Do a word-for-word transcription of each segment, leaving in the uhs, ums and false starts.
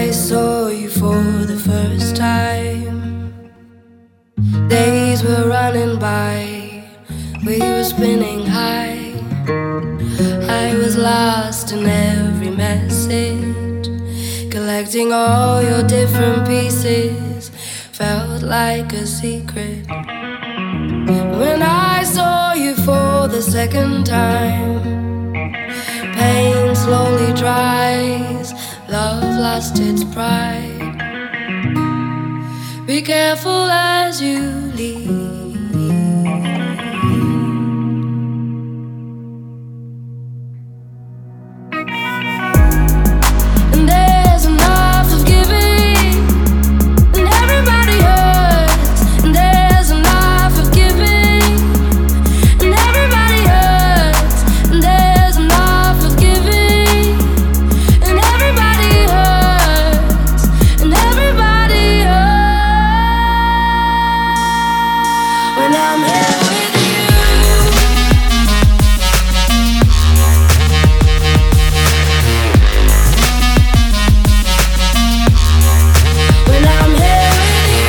I saw you for the first time, days were running by, we were spinning high. I was lost in every message, collecting all your different pieces, felt like a secret. When I saw you for the second time, pain slowly dries, love lost its pride. Be careful as you leave. And there's enough of giving, and everybody hurts. And there's enough of giving, and everybody hurts. And there's enough of giving, and everybody hurts. And everybody hurts when I'm here with you. When I'm here with you.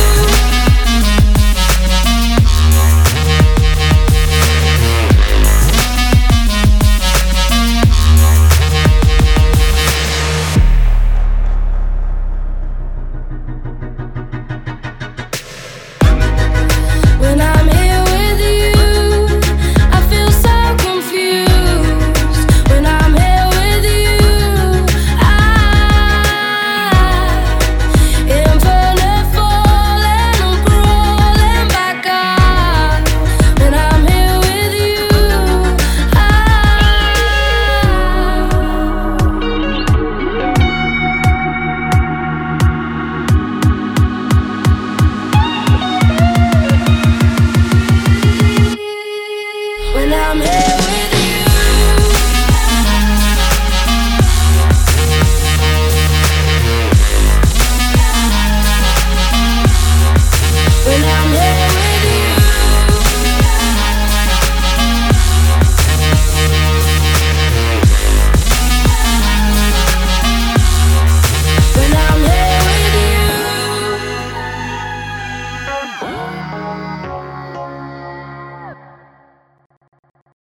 When I'm here with you, I feel so confused. When I'm here with you, I infinite falling, I'm crawling back up. When I'm here with you, I when I'm here